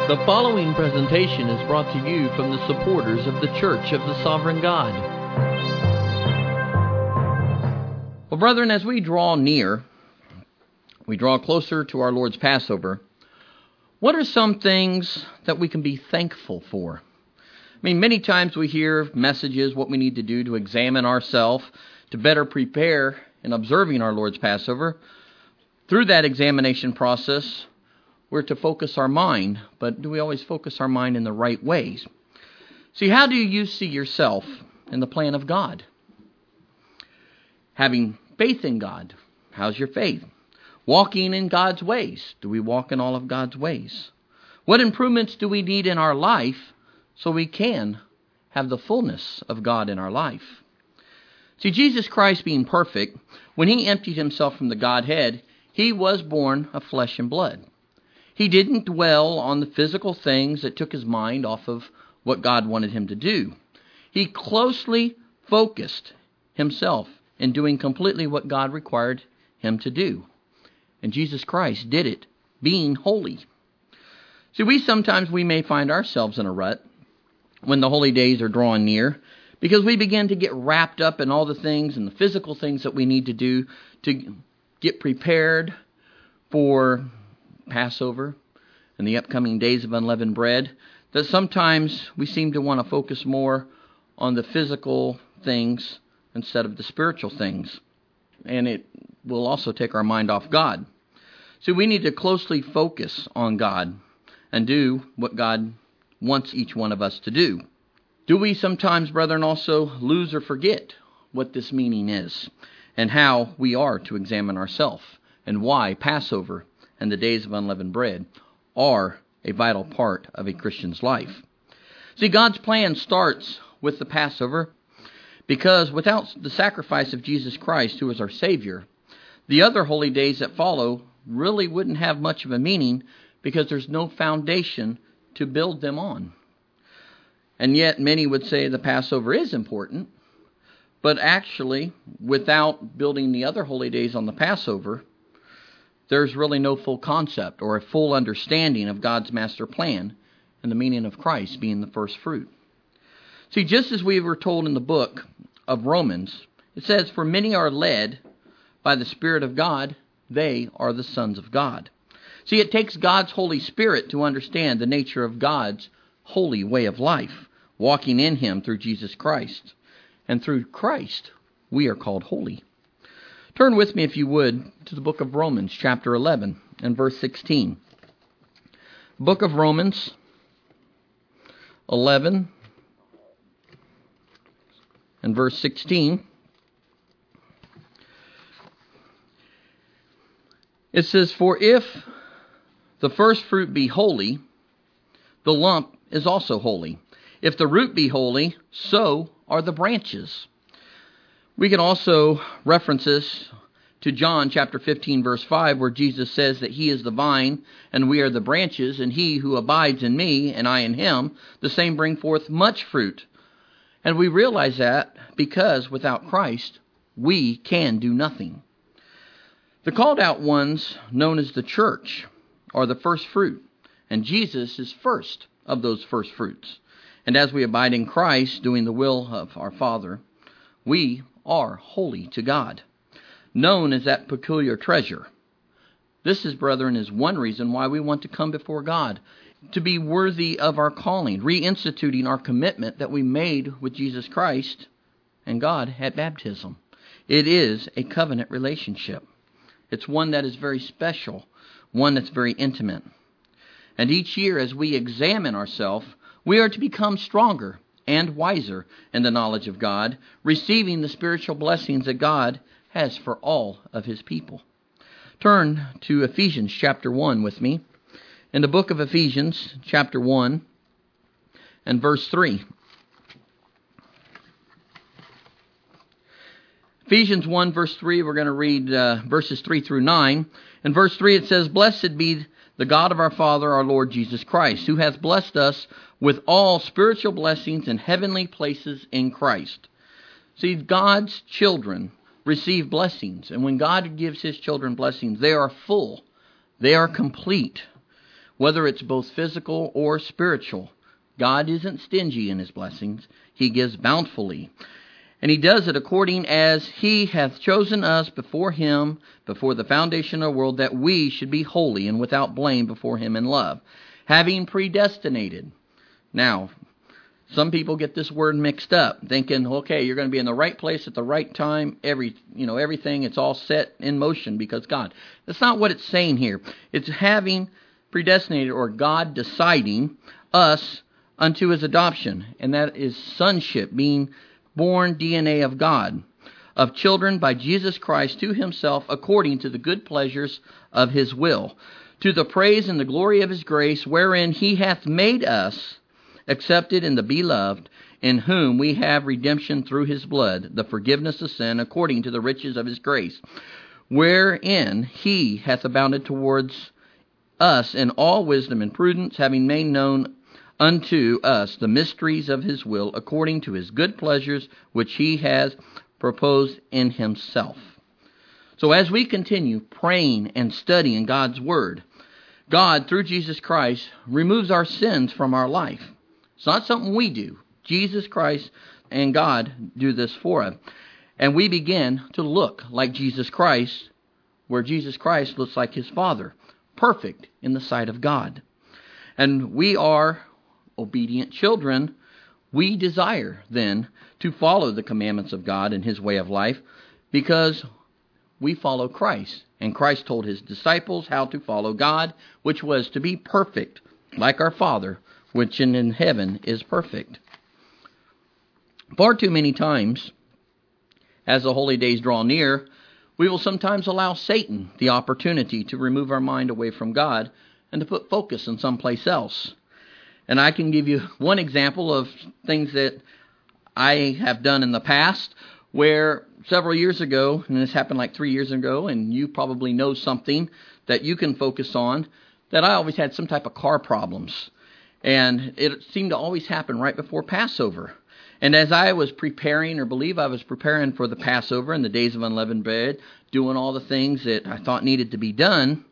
The following presentation is brought to you from the supporters of the Church of the Sovereign God. Well, brethren, as we draw near, we draw closer to our Lord's Passover, what are some things that we can be thankful for? I mean, many times we hear messages, what we need to do to examine ourselves, to better prepare in observing our Lord's Passover. Through that examination process, we're to focus our mind, but do we always focus our mind in the right ways? See, how do you see yourself in the plan of God? Having faith in God, how's your faith? Walking in God's ways, do we walk in all of God's ways? What improvements do we need in our life so we can have the fullness of God in our life? See, Jesus Christ being perfect, when He emptied Himself from the Godhead, He was born of flesh and blood. He didn't dwell on the physical things that took His mind off of what God wanted Him to do. He closely focused Himself in doing completely what God required Him to do. And Jesus Christ did it, being holy. See, we may find ourselves in a rut when the holy days are drawing near, because we begin to get wrapped up in all the things and the physical things that we need to do to get prepared for Passover and the upcoming days of unleavened bread, that sometimes we seem to want to focus more on the physical things instead of the spiritual things. And it will also take our mind off God. So we need to closely focus on God and do what God wants each one of us to do. Do we sometimes, brethren, also lose or forget what this meaning is and how we are to examine ourselves and why Passover and the days of unleavened bread are a vital part of a Christian's life? See, God's plan starts with the Passover because without the sacrifice of Jesus Christ, who is our Savior, the other holy days that follow really wouldn't have much of a meaning because there's no foundation to build them on. And yet many would say the Passover is important, but actually without building the other holy days on the Passover, there's really no full concept or a full understanding of God's master plan and the meaning of Christ being the first fruit. See, just as we were told in the book of Romans, it says, "For many are led by the Spirit of God, they are the sons of God." See, it takes God's Holy Spirit to understand the nature of God's holy way of life, walking in Him through Jesus Christ. And through Christ, we are called holy. Turn with me, if you would, to the book of Romans, chapter 11, and verse 16. Book of Romans 11, and verse 16. It says, "For if the first fruit be holy, the lump is also holy. If the root be holy, so are the branches." We can also reference this to John chapter 15, verse 5, where Jesus says that He is the vine and we are the branches, and he who abides in me and I in him, the same bring forth much fruit. And we realize that because without Christ, we can do nothing. The called out ones, known as the church, are the first fruit, and Jesus is first of those first fruits. And as we abide in Christ, doing the will of our Father, we are holy to God, known as that peculiar treasure. This is, brethren, is one reason why we want to come before God, to be worthy of our calling, reinstituting our commitment that we made with Jesus Christ and God at baptism. It is a covenant relationship. It's one that is very special, one that's very intimate. And each year as we examine ourselves, we are to become stronger and wiser in the knowledge of God, receiving the spiritual blessings that God has for all of His people. Turn to Ephesians chapter 1 with me. In the book of Ephesians chapter 1 and verse 3. Ephesians 1 verse 3, we're going to read verses 3 through 9. In verse 3 it says, "Blessed be the God of our Father, our Lord Jesus Christ, who hath blessed us with all spiritual blessings in heavenly places in Christ." See, God's children receive blessings. And when God gives His children blessings, they are full. They are complete. whether it's both physical or spiritual. God isn't stingy in his blessings. He gives bountifully. And he does it according as he hath chosen us before him, before the foundation of the world, that we should be holy and without blame before him in love, having predestinated. Now, some people get this word mixed up, thinking, okay, you're going to be in the right place at the right time, everything, it's all set in motion because God. That's not what it's saying here. It's having predestinated, or God deciding us unto his adoption, and that is sonship, being born DNA of God, of children by Jesus Christ to himself, according to the good pleasures of his will, to the praise and the glory of his grace, wherein he hath made us accepted in the beloved, in whom we have redemption through his blood, the forgiveness of sin, according to the riches of his grace, wherein he hath abounded towards us in all wisdom and prudence, having made known unto us the mysteries of his will, according to his good pleasures, which he has proposed in himself. So as we continue praying and studying God's word, God, through Jesus Christ, removes our sins from our life. It's not something we do. Jesus Christ and God do this for us. And we begin to look like Jesus Christ, where Jesus Christ looks like his Father, perfect in the sight of God. And we are obedient children. We desire then to follow the commandments of God and his way of life, because we follow Christ. And Christ told his disciples how to follow God, which was to be perfect, like our Father, which in heaven is perfect. Far too many times, as the holy days draw near, we will sometimes allow Satan the opportunity to remove our mind away from God and to put focus in someplace else. And I can give you one example of things that I have done in the past, where several years ago, and this happened like 3 years ago, and you probably know something that you can focus on, that I always had some type of car problems. And it seemed to always happen right before Passover. And as I was preparing, or believe I was preparing for the Passover and the days of unleavened bread, doing all the things that I thought needed to be done,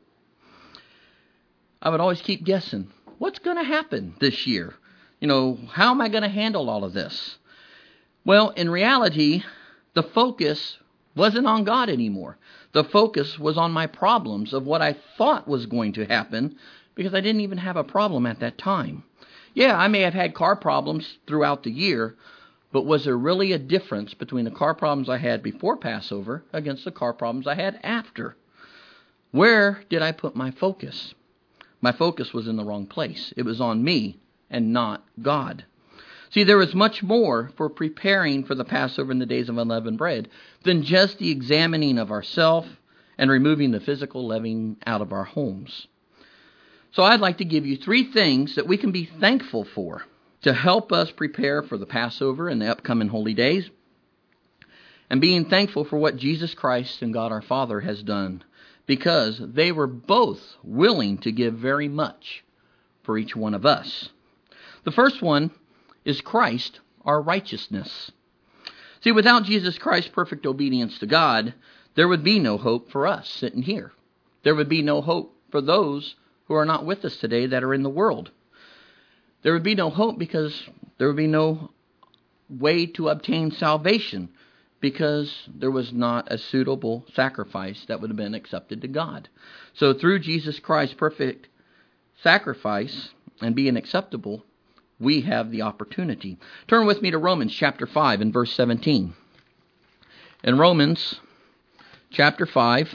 I would always keep guessing, what's going to happen this year? How am I going to handle all of this? Well, in reality, the focus wasn't on God anymore. The focus was on my problems of what I thought was going to happen, because I didn't even have a problem at that time. Yeah, I may have had car problems throughout the year, but was there really a difference between the car problems I had before Passover against the car problems I had after? Where did I put my focus? My focus was in the wrong place. It was on me and not God. See, there is much more for preparing for the Passover in the days of unleavened bread than just the examining of ourselves and removing the physical leaven out of our homes. So I'd like to give you 3 things that we can be thankful for to help us prepare for the Passover and the upcoming holy days, and being thankful for what Jesus Christ and God our Father has done, because they were both willing to give very much for each one of us. The first one is Christ, our righteousness. See, without Jesus Christ's perfect obedience to God, there would be no hope for us sitting here. There would be no hope for those who are not with us today that are in the world. There would be no hope because there would be no way to obtain salvation, because there was not a suitable sacrifice that would have been accepted to God. So through Jesus Christ's perfect sacrifice and being acceptable, we have the opportunity. Turn with me to Romans chapter 5 and verse 17. In Romans chapter 5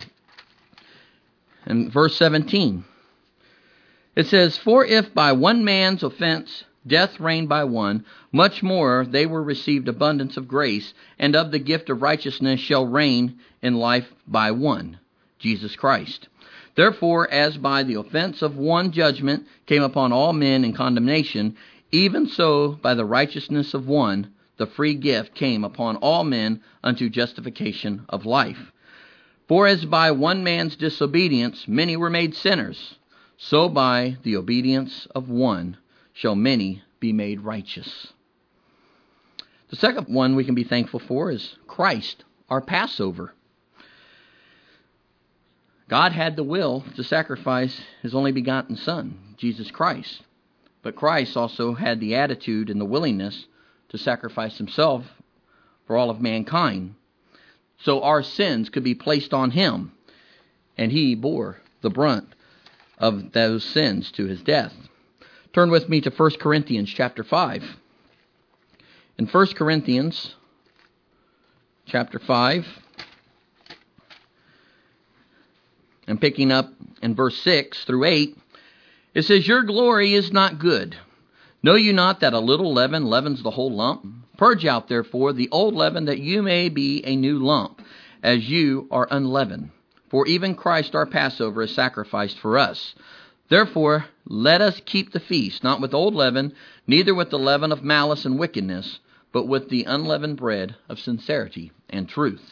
and verse 17, it says, "For if by one man's offense death reigned by one, much more they will receive abundance of grace, and of the gift of righteousness shall reign in life by one, Jesus Christ. Therefore, as by the offense of one judgment came upon all men in condemnation, even so by the righteousness of one the free gift came upon all men unto justification of life. For as by one man's disobedience many were made sinners, so by the obedience of one shall many be made righteous." The second one we can be thankful for is Christ, our Passover. God had the will to sacrifice His only begotten Son, Jesus Christ. But Christ also had the attitude and the willingness to sacrifice Himself for all of mankind, so our sins could be placed on Him, and He bore the brunt of those sins to His death. Turn with me to 1 Corinthians chapter 5. In 1 Corinthians chapter 5, and picking up in verse 6 through 8, it says, "Your glory is not good. Know you not that a little leaven leavens the whole lump? Purge out, therefore, the old leaven, that you may be a new lump, as you are unleavened. For even Christ our Passover is sacrificed for us. Therefore, let us keep the feast, not with old leaven, neither with the leaven of malice and wickedness, but with the unleavened bread of sincerity and truth."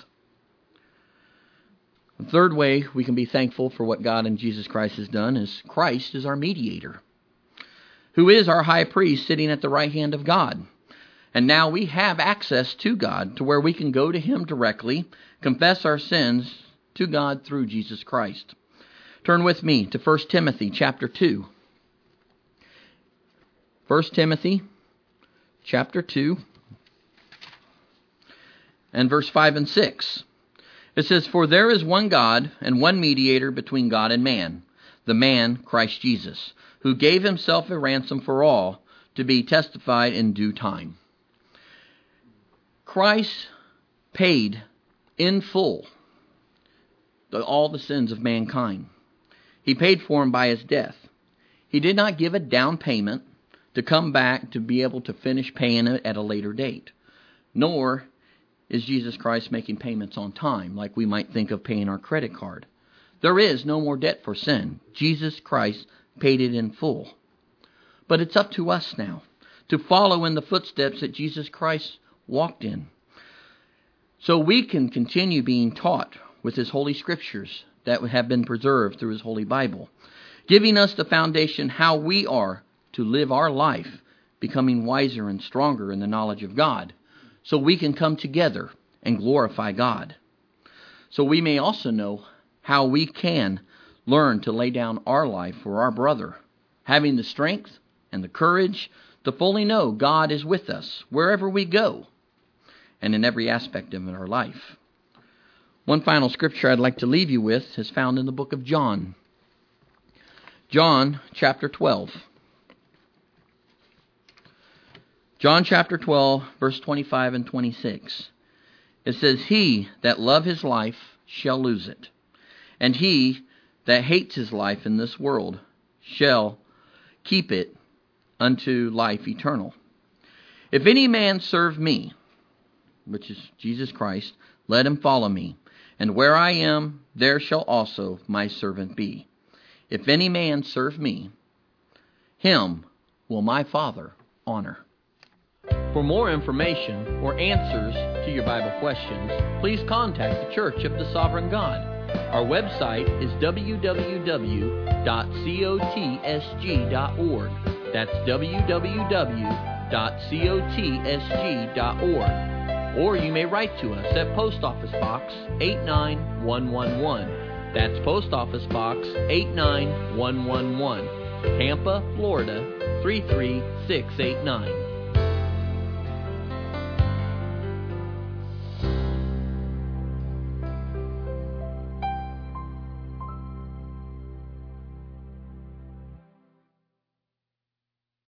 The third way we can be thankful for what God and Jesus Christ has done is Christ is our mediator, who is our high priest sitting at the right hand of God. And now we have access to God to where we can go to Him directly, confess our sins to God through Jesus Christ. Turn with me to 1 Timothy chapter 2. 1 Timothy chapter 2 and verse 5 and 6. It says, "For there is one God and one mediator between God and man, the man Christ Jesus, who gave Himself a ransom for all, to be testified in due time." Christ paid in full all the sins of mankind. He paid for them by His death. He did not give a down payment to come back to be able to finish paying it at a later date. Nor is Jesus Christ making payments on time, like we might think of paying our credit card. There is no more debt for sin. Jesus Christ paid it in full. But it's up to us now to follow in the footsteps that Jesus Christ walked in, so we can continue being taught with His Holy Scriptures that have been preserved through His Holy Bible, giving us the foundation how we are to live our life, becoming wiser and stronger in the knowledge of God, so we can come together and glorify God. So we may also know how we can learn to lay down our life for our brother, having the strength and the courage to fully know God is with us wherever we go and in every aspect of our life. One final scripture I'd like to leave you with is found in the book of John. John chapter 12. John chapter 12, verse 25 and 26. It says, "He that love his life shall lose it, and he that hates his life in this world shall keep it unto life eternal. If any man serve me," which is Jesus Christ, "let him follow me. And where I am, there shall also my servant be. If any man serve me, him will my Father honor." For more information or answers to your Bible questions, please contact the Church of the Sovereign God. Our website is www.cotsg.org. That's www.cotsg.org. Or you may write to us at Post Office Box 89111. That's Post Office Box 89111, Tampa, Florida 33689.